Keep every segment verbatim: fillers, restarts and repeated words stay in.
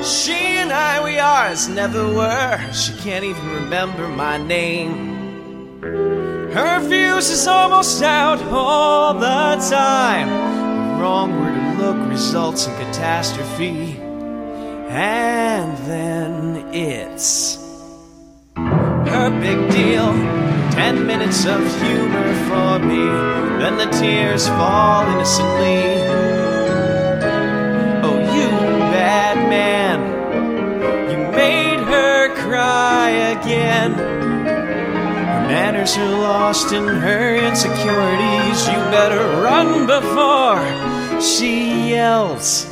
She and I, we are as never were. She can't even remember my name. Her fuse is almost out all the time. The wrong word to look results in catastrophe. And then it's her big deal. Ten minutes of humor for me. Then the tears fall innocently. Oh, you bad man, you made her cry again. Her manners are lost in her insecurities. You better run before she yells.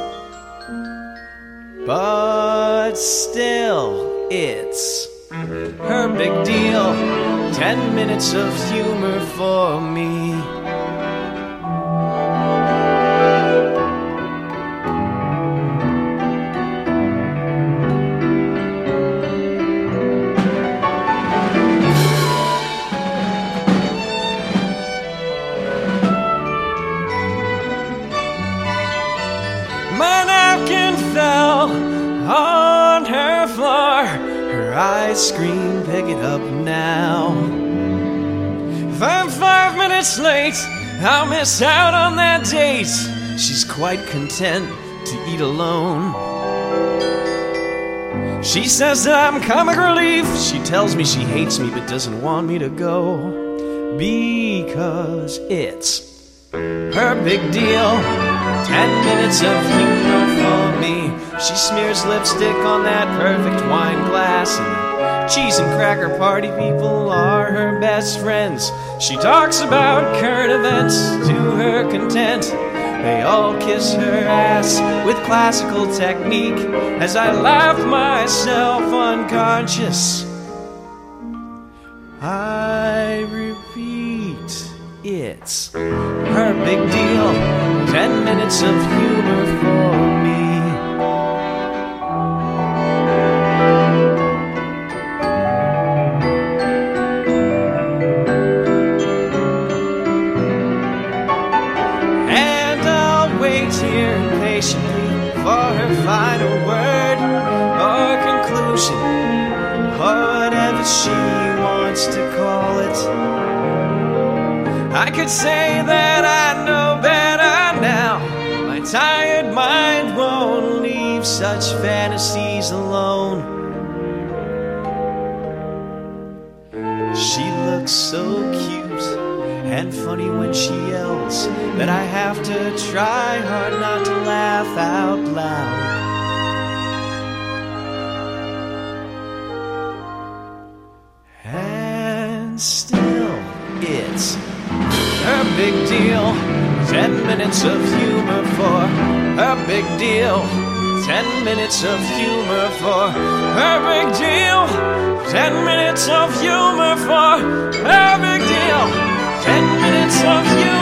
But still, it's her big deal. Ten minutes of humor for me. My napkin fell on her floor. Her eyes scream, pick it up now. If I'm five minutes late, I'll miss out on that date. She's quite content to eat alone. She says that I'm comic relief. She tells me she hates me but doesn't want me to go, because it's her big deal. Ten minutes of humor for me. She smears lipstick on that perfect wine glass, and cheese and cracker party people are her best friends. She talks about current events to her content. They all kiss her ass with classical technique as I laugh myself unconscious. I repeat, it's her big deal. Ten minutes of humor for me. And I'll wait here patiently for her final word or conclusion, or whatever she wants to call it. I could say that I know better now. My tired mind won't leave such fantasies alone. She looks so cute and funny when she yells that I have to try hard not to laugh out loud. And still, it's her big deal. Ten minutes of humor for her big deal. Ten minutes of humor for her big deal. Ten minutes of humor for her big deal. Ten minutes of humor.